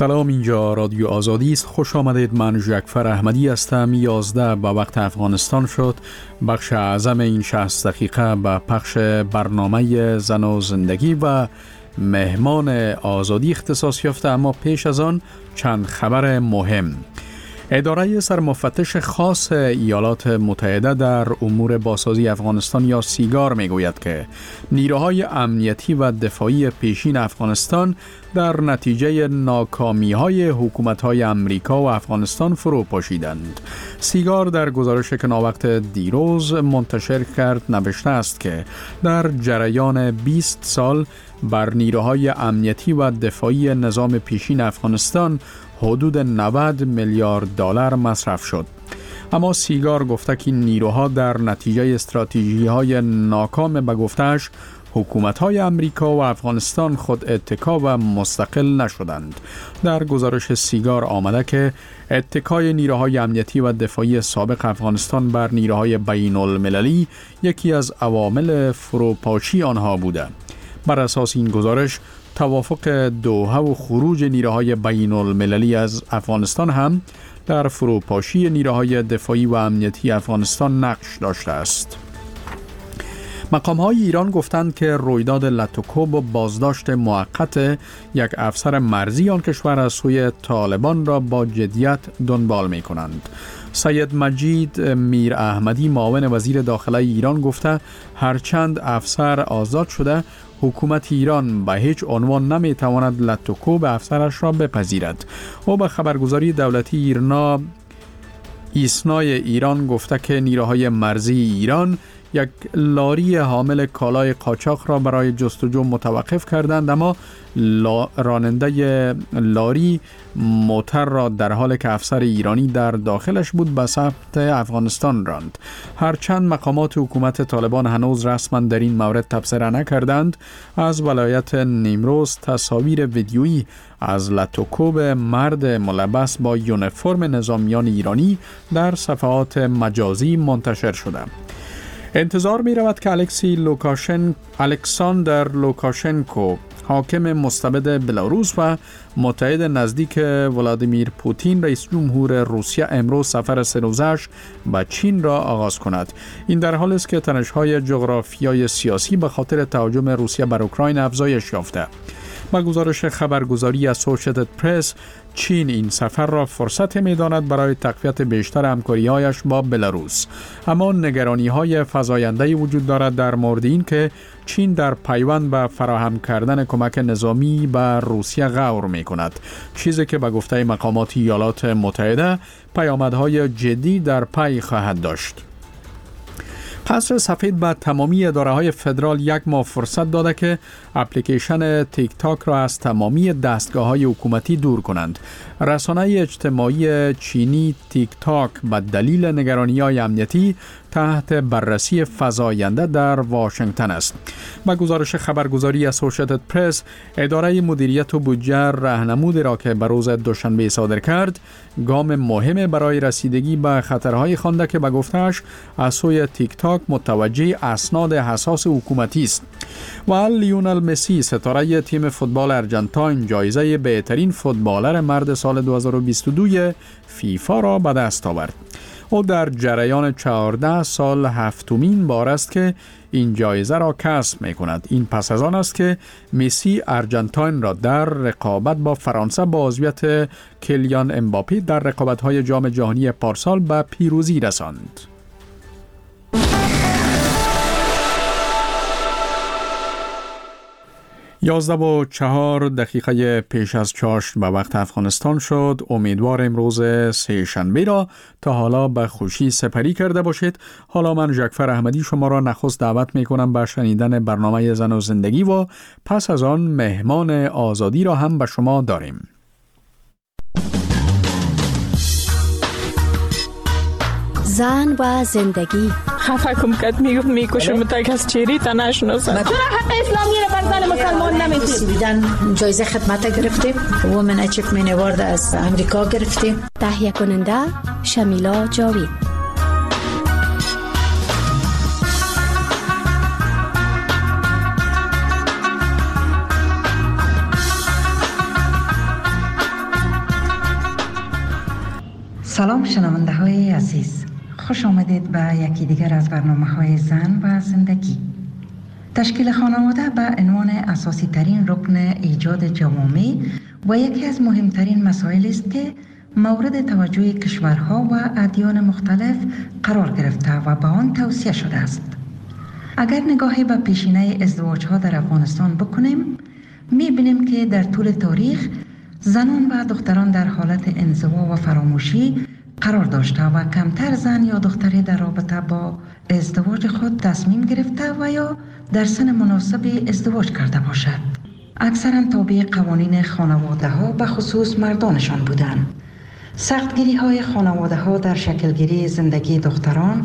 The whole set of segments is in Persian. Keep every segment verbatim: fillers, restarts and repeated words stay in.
سلام، اینجا رادیو آزادی است. خوش آمدید. من جعفر احمدی هستم. یازده به وقت افغانستان شد. بخش اعظم این شصت دقیقه به پخش برنامه زن و زندگی و مهمان آزادی اختصاص یافته، اما پیش از آن چند خبر مهم. اداره سرمفتش خاص ایالات متحده در امور بازسازی افغانستان یا سیگار میگوید که نیروهای امنیتی و دفاعی پیشین افغانستان در نتیجه ناکامی‌های حکومت‌های امریکا و افغانستان فرو پاشیدند. سیگار در گزارش که ناوقت دیروز منتشر کرد نوشته است که در جریان بیست سال بر نیروهای امنیتی و دفاعی نظام پیشین افغانستان حدود نود میلیارد دلار مصرف شد. اما سیگار گفته که نیروها در نتیجه استراتژی‌های ناکام به گفته‌اش حکومت‌های امریکا و افغانستان خود اتکا و مستقل نشدند. در گزارش سیگار آمده که اتکای نیروهای امنیتی و دفاعی سابق افغانستان بر نیروهای بین المللی یکی از عوامل فروپاشی آنها بوده. بر اساس این گزارش توافق دوحه و خروج نیروهای بین المللی از افغانستان هم در فروپاشی نیروهای دفاعی و امنیتی افغانستان نقش داشته است. مقام‌های ایران گفتند که رویداد لاتوکوب و بازداشت موقت یک افسر مرزی آن کشور از سوی طالبان را با جدیت دنبال می‌کنند. سید مجید میر احمدی معاون وزیر داخله ایران گفته هرچند افسر آزاد شده، حکومت ایران به هیچ عنوان نمی‌تواند لاتوکوب افسرش را بپذیرد. او به خبرگزاری دولتی ایرنا ایسنای ایران گفته که نیروهای مرزی ایران یک لاری حامل کالای قاچاق را برای جستجو متوقف کردند، اما راننده لاری موتر را در حالی که افسر ایرانی در داخلش بود به سمت افغانستان راند. هرچند مقامات حکومت طالبان هنوز رسما در این مورد تبصره نکردند، از ولایت نیمروز تصاویر ویدیویی از لاتوکوب مرد ملبس با یونیفرم نظامیان ایرانی در صفحات مجازی منتشر شده. انتظار می رود که الکسی لوکاشن الکساندر لوکاشنکو حاکم مستبد بلاروس و متحد نزدیک ولادیمیر پوتین رئیس جمهور روسیه امروز سفر سه روزش به چین را آغاز کند. این در حالی است که تنش‌های جغرافیایی سیاسی به خاطر تهاجم روسیه بر اوکراین افزایش یافته. با گزارش خبرگزاری اسوسییتد پرس، چین این سفر را فرصت می‌داند برای تقویت بیشتر همکاری‌هایش با بلاروس. اما نگرانی‌های فزاینده‌ای وجود دارد در مورد این که چین در پیوند به فراهم کردن کمک نظامی به روسیه غور می‌کند، چیزی که به گفته مقامات ایالات متحده پیامدهای جدی در پی خواهد داشت. قصر سفید به تمامی اداره‌های فدرال یک ماه فرصت داده که اپلیکیشن تیک تاک را از تمامی دستگاه‌های حکومتی دور کنند. رسانه اجتماعی چینی تیک تاک به دلیل نگرانی‌های امنیتی تحت بررسی فزاینده در واشنگتن است. با گزارش خبرگزاری اسوسییتد پرس، اداره مدیریت و بودجه راهنمودی را که به روز دوشنبه صادر کرد، گام مهم برای رسیدگی به خطرهای خوانده که به گفته‌اش از سوی تیک تاک متوجه اسناد حساس حکومتی است. و لیونل مسی ستاره تیم فوتبال ارجنتاین جایزه بهترین فوتبالر مرد سال دو هزار و بیست و دو فیفا را به دست آورد. او در جریان چهارده سال هفتمین بار است که این جایزه را کسب می کند. این پس از آن است که مسی ارجنتاین را در رقابت با فرانسه با عضویت کلیان امباپی در رقابت‌های جام جهانی پارسال به پیروزی رساند. یازده و چهار دقیقه پیش از چاشت به وقت افغانستان شد. امیدوار امروز سه شنبه را تا حالا به خوشی سپری کرده باشید. حالا من جعفر احمدی شما را نخست دعوت می کنم به شنیدن برنامه زن و زندگی و پس از آن مهمان آزادی را هم به شما داریم. زن و زندگی. خفه کم کد میگفت میکشم تا کس چیری تا نشناسم. چرا حق اسلامی را بر زن مسلمان نمیدید؟ دیدن جایزه خدمت گرفتیم، وومن اچیومنت اوارد از امریکا گرفتیم. تهیه کننده شمیلا جاوید. سلام شنونده های عزیز، خوش آمدید به یکی دیگر از برنامه های زن و زندگی. تشکیل خانواده به عنوان اساسی ترین رکن ایجاد جوامع و یکی از مهمترین مسائل است که مورد توجه کشورها و ادیان مختلف قرار گرفته و به آن توصیه شده است. اگر نگاهی به پیشینه ازدواج ها در افغانستان بکنیم، می بینیم که در طول تاریخ زنان و دختران در حالت انزوا و فراموشی قرار داشته و کمتر زن یا دختری در رابطه با ازدواج خود تصمیم گرفته و یا در سن مناسبی ازدواج کرده باشد. اکثرا تابع قوانین خانواده ها به خصوص مردانشان بودند. سختگیری های خانواده ها در شکلگیری زندگی دختران،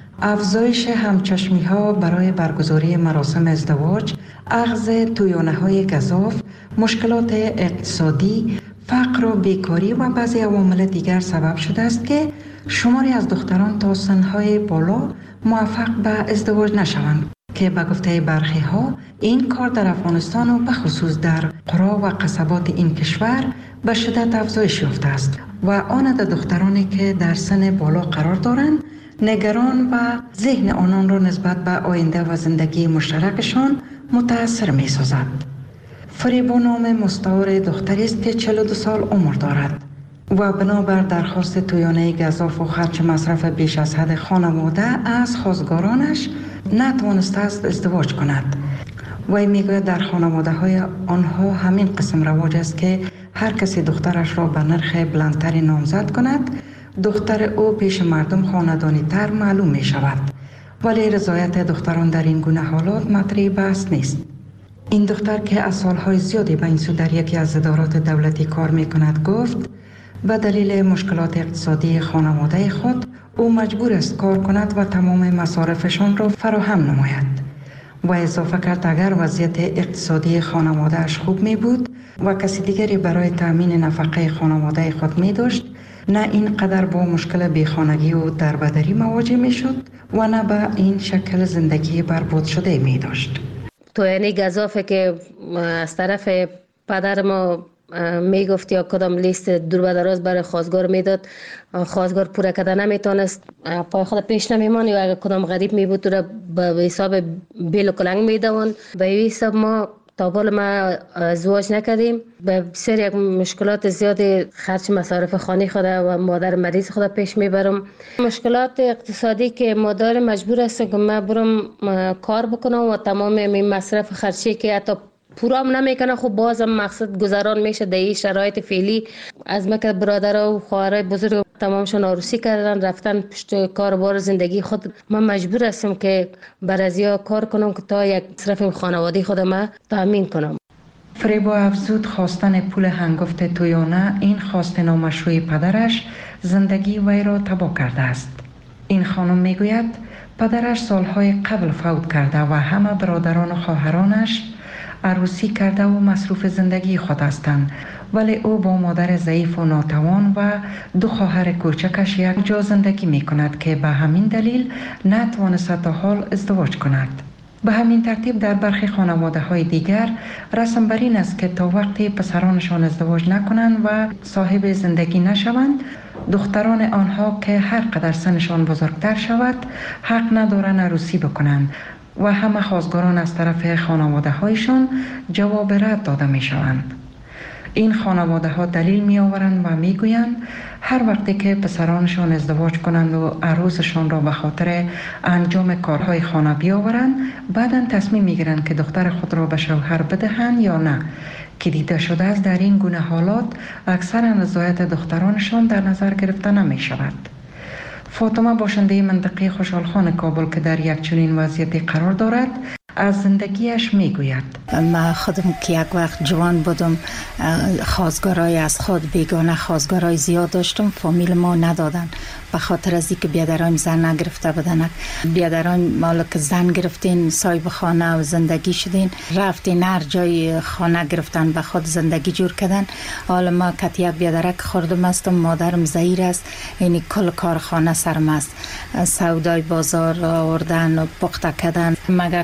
افزایش همچشمی ها برای برگزاری مراسم ازدواج، اخذ تویانه های گزاف، مشکلات اقتصادی، فقر و بیکاری و بعضی عوامل دیگر سبب شده است که شماری از دختران تا سنهای بالا موفق به ازدواج نشوند که به گفته برخی ها این کار در افغانستان و به خصوص در قرا و قصبات این کشور به شدت افزایش یافته است و آن عدد دخترانی که در سن بالا قرار دارند نگران و ذهن آنان را نسبت به آینده و زندگی مشترکشان متاثر می سازد. فریبا نام مستعار دختری است که چهل و دو سال عمر دارد و بنابر درخواست تویانه گزاف و خرچ مصرف بیش از حد خانواده از خواستگارانش نتوانسته است ازدواج کند. وی میگوید در خانواده های آنها همین قسم رواج است که هر کسی دخترش را به نرخ بلندتری نامزد کند، دختر او پیش مردم خاندانی تر معلوم می شود. ولی رضایت دختران در این گونه حالات مطرح بحث نیست. این دختر که از سالهای زیادی به این سو در یکی از ادارات دولتی کار می کند گفت به دلیل مشکلات اقتصادی خانواده خود او مجبور است کار کند و تمام مصارفشان را فراهم نماید. و اضافه کرد اگر وضعیت اقتصادی خانوادهش خوب می بود و کسی دیگری برای تأمین نفقه خانواده خود می داشت، نه اینقدر با مشکل بیخانگی و دربدری مواجه می شد و نه به این شکل زندگی برباد شده می داشت. تو یعنی گزافه که از طرف پدر ما می گفت یا کدام لیست دور و دراز برای خواستگار میداد، خواستگار پوره کرده نمیتونست، پای خود پیش نمیمان یا اگر کدام غریب می بود تو را به حساب بیل و کلنگ میدوند. به این حساب ما تا بالا ما ازدواج نکردیم، به بسیار یک مشکلات زیادی خرچ مصارف خانه خود و مادر مریض خود پیش میبرم. مشکلات اقتصادی که مادر مجبور است که من برم کار بکنم و تمام این مصرف خرچی که حتی پورا هم نمیکنه، خب بازم مقصد گذران میشه در این شرایط فعلی. از مکه برادر و خواهرای بزرگ تمامشون عروسی کردن رفتن پشت کاربار زندگی خود. من مجبور هستم که بر ازیا کار کنم که تا یک مصرف خانوادگی خودم ما تامین کنم. فریبا افزود خواستن پول هنگفت تویانه این خواست نامشروع پدرش زندگی وی را تباه کرده است. این خانم میگوید پدرش سالهای قبل فوت کرده و همه برادران و خواهرانش عروسی کرده و مصروف زندگی خود هستند، ولی او با مادر ضعیف و ناتوان و دو خواهر کوچکش یک جا زندگی می کند که به همین دلیل نتوانست تا حال ازدواج کند. به همین ترتیب در برخی خانواده های دیگر رسم بر این است که تا وقتی پسرانشان ازدواج نکنند و صاحب زندگی نشوند، دختران آنها که هر قدر سنشان بزرگتر شود حق ندارند عروسی بکنند و همه خواستگاران از طرف خانواده هایشان جواب رد داده می شوند. این خانواده ها دلیل می آورند و می گویند هر وقتی که پسرانشان ازدواج کنند و عروسشان را به خاطر انجام کارهای خانه بیاورند، بعدا تصمیم می گیرند که دختر خود را به شوهر بدهند یا نه، که دیده شده است در این گونه حالات اکثر رضایت دخترانشان در نظر گرفته نمی شود. فاطمه باشنده منطقه خوشحالخان کابل که در یک چنین وضعیتی قرار دارد از زندگیش میگوید. من خودم که یک وقت جوان بودم خواستگارای از خود بیگانه خواستگارای زیاد داشتم، فامیل ما ندادن به خاطر از اینکه بیادران زن نگرفته بودن. بیادران مالا که زن گرفتین صاحب خانه و زندگی شدین، رفتین هر جای خانه گرفتن به خود زندگی جور کردن. حالا ما که یک بیادرک خوردم هستم، مادرم زهیر است، یعنی کل کارخانه سرم است، سودای بازار آوردن و پخته کردن. مگه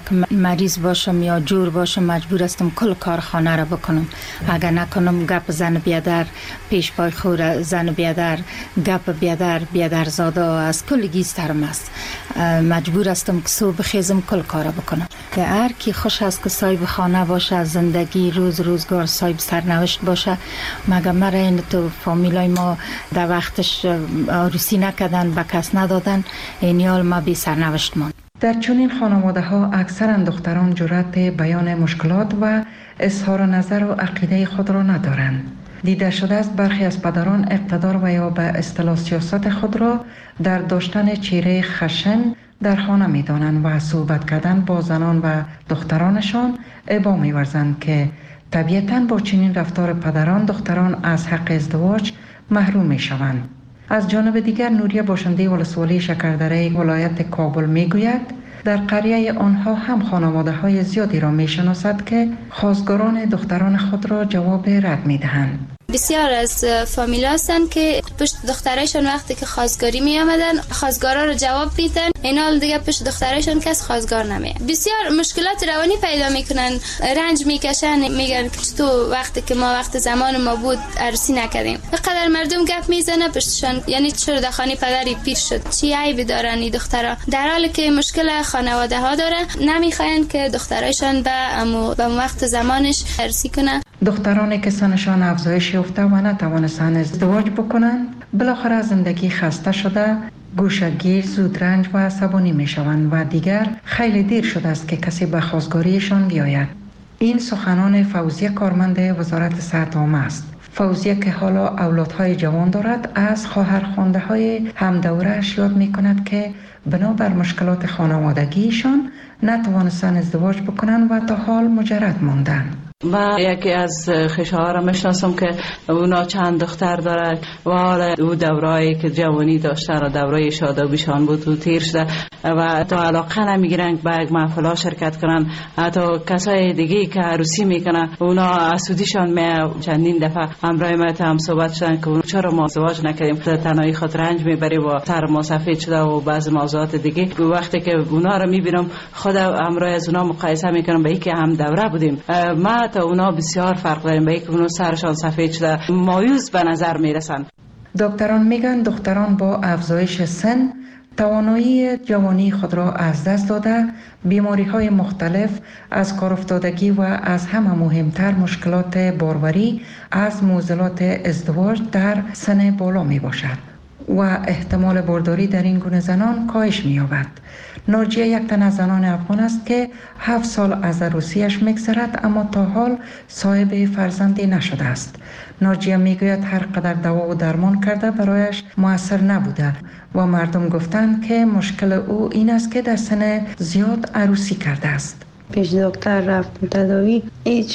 مریض باشم یا جور باشم مجبور هستم کل کار خانه را بکنم. اگر نکنم گپ زن بیادر پیش پای خور، زن بیادر گپ بیادر بیادر زاده از کل گیسترم است. مجبور هستم که صبح خیزم کل کار بکنم. که هر کی خوش است که صاحب خانه باشه، زندگی روز روزگار صاحب سرنوشت باشه. مگر مرا این تو فامیلای ما در وقتش عروسی نکردن، به کس ندادن، این حال ما بی سرنوشت ماند. در چنین خانواده ها اکثرا دختران جرأت بیان مشکلات و اظهار نظر و عقیده خود را ندارند. دیده شده است برخی از پدران اقتدار و یا به اصطلاح سیاست خود را در داشتن چهره خشن در خانه می دانند و صحبت کردن با زنان و دخترانشان ابا می ورزند که طبیعتاً با چنین رفتار پدران دختران از حق ازدواج محروم می شوند. از جانب دیگر نوریه باشنده ولسوالی شکردره ولایت کابل می گوید در قریه آنها هم خانواده های زیادی را می شناسد که خواستگاران دختران خود را جواب رد می دهند. بسیار از فامیل هستند که پشت دخترایشان وقتی که خواستگاری می آمدن خواستگارا رو جواب میدن، این حال دیگه پشت دخترایشان کس خواستگار نمیاد. بسیار مشکلات روانی پیدا میکنن، رنج میکشن، میگن که تو وقتی که ما وقت زمان ما بود عروسی نکردیم. بقدر مردم گپ میزنه پشتشان، یعنی چرا در خانه پدری پیر شد، چی عیبی دارن این دخترا، در حالی که مشکل خانواده ها داره، نمیخواین که دخترایشان به امو به وقت زمانش عروسی کنه. دخترانی که سنشان افزایش یافته و نتوانستند ازدواج بکنند بالاخره زندگی خسته شده، گوشه‌گیر، زودرنج و عصبانی می شوند و دیگر خیلی دیر شده است که کسی به خواستگاریشان بیاید. این سخنان فوزیه کارمند وزارت صحت عامه است. فوزیه که حالا اولادهای جوان دارد از خواهرخوانده های همدوره‌اش یاد می کند که بنابر مشکلات خانوادگیشان نتوانستند ازدواج بکنند و تا حال مجرد ماندند. و یکی از خشاها را میشناسم که اونا چند دختر داره و حالا او دورایی که جوانی داشته را دوره شادابیشان بود و تیر شده و تا علاقه نمیگیرن به یک محفل شرکت کنن. حتی کسای دیگه که عروسی میکنن اونا اسودیشان می چندین دفعه همراه ما هم صحبت شدن که چرا ما ازدواج نکردیم، تنهایی خود رنج میبری و سر ما سفید شده و بعضی موضوعات دیگه. وقتی که اونا رو میبینم خود همراه از اونا مقایسه میکنم به اینکه هم دوره بودیم، ما تا اونا بسیار فرق داریم، به اینکه اونا سرشان سفید شده مایوس به نظر میرسن. دکتران میگن دختران با افزایش سن توانایی جوانی خود را از دست داده، بیماری های مختلف از کار افتادگی و از همه مهمتر مشکلات باروری از معضلات ازدواج در سن بالا می باشد و احتمال بارداری در این گونه زنان کاهش می یابد. ناجیه یک تن از زنان افغان است که هفت سال از عروسیش میگذرد اما تا حال صاحب فرزندی نشده است. ناجیه میگوید هر قدر دوا و درمان کرده برایش مؤثر نبوده و مردم گفتند که مشکل او این است که در سن زیاد عروسی کرده است. پیش دکتر رفتم تداوی، هیچ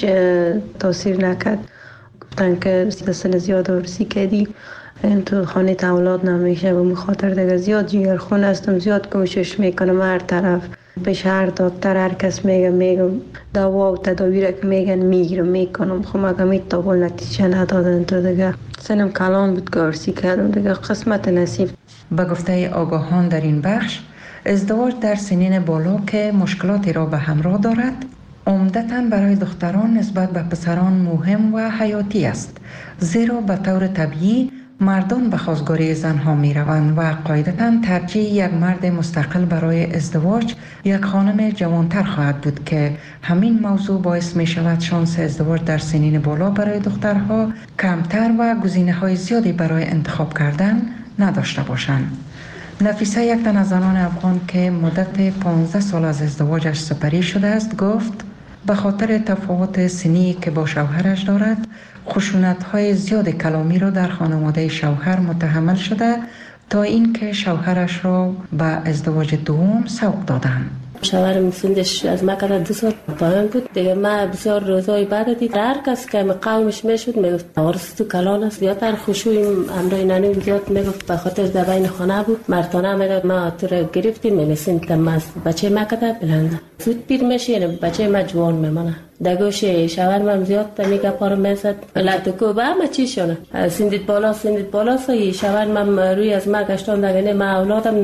تاثیر نکرد. گفتن که در سن زیاد عروسی کردی، این تو خانه اولاد نمیشه و مخاطر دیگه زیاد جیگرخون هستم، زیاد کوشش میکنم هر طرف پیش هر دکتر هر کس میگه میگم دوا و تداوی را که میگن میگیرم میکنم، خب مگه میتابل نتیجه ندادن تو دیگه سنم کلان بود که عروسی کردم دیگه قسمت نصیب. به گفته آگاهان در این بخش ازدواج در سنین بالا که مشکلاتی را به همراه دارد عمدتاً برای دختران نسبت به پسران مهم و حیاتی است، زیرا به طور طبیعی مردان به خواستگاری زنها می روند و قاعدتاً ترجیح یک مرد مستقل برای ازدواج یک خانم جوانتر خواهد بود که همین موضوع باعث می شود شانس ازدواج در سنین بالا برای دخترها کمتر و گزینه های زیادی برای انتخاب کردن نداشته باشند. نفیسه یک تن از زنان افغان که مدت پانزده سال از ازدواجش سپری شده است گفت به خاطر تفاوت سنی که با شوهرش دارد خشونت‌های زیاد کلامی را در خانواده شوهر متحمل شده تا اینکه شوهرش را به ازدواج دوم سوق دادند. شوهرم سنش از ما کده دو سال پایان بود دیگه. ما بسیار روزای بعد دید هر کس که قومش میشد میگفت عروس تو کلان است، زیادتر خشوع امرای نانی زیاد میگفت به خاطر در بین خانه بود. مرتانه میگفت ما تو را گرفتیم میرسیم که ما بچه ما کده بلنده زود پیر میشه، یعنی بچه ما جوان میمانه. دگوش شوهرم زیاد میگه پارو میزد لاتوکو با ما چی شونه سندید بالا سندید بالا سوی شوهرم روی از ما گشتان دگنه ما اولادم